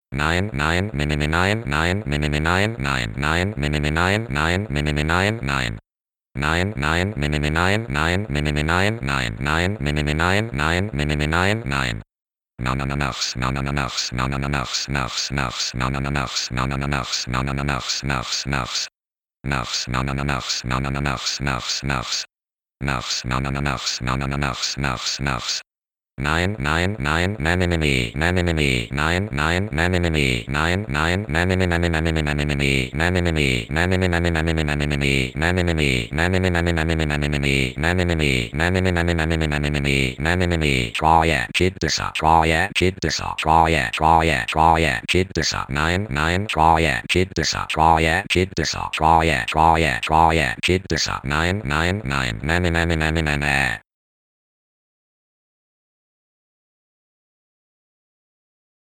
nine nine minimi nine nine minimi nine nine nine minimi nine nine minimi nine nine nine nine minimi nine nine minimi nine nine nine minimi nine nine minimi nine nine nanananax nanananax nanananax nax nax nanananax nanananax nanananax nax nax nax nanananax nanananax nax nax nax nanananax nanananax nax nax nine nine nine nanimini nanimini nine nine nanimini nine nine nanimini nanimini nanimini nanimini nanimini nanimini nanimini nanimini nanimini nanimini nanimini nanimini nanimini nanimini try chiddisa try chiddisa try chiddisa nine nine try chiddisa try chiddisa try chiddisa nine nine nine nanimini nanimini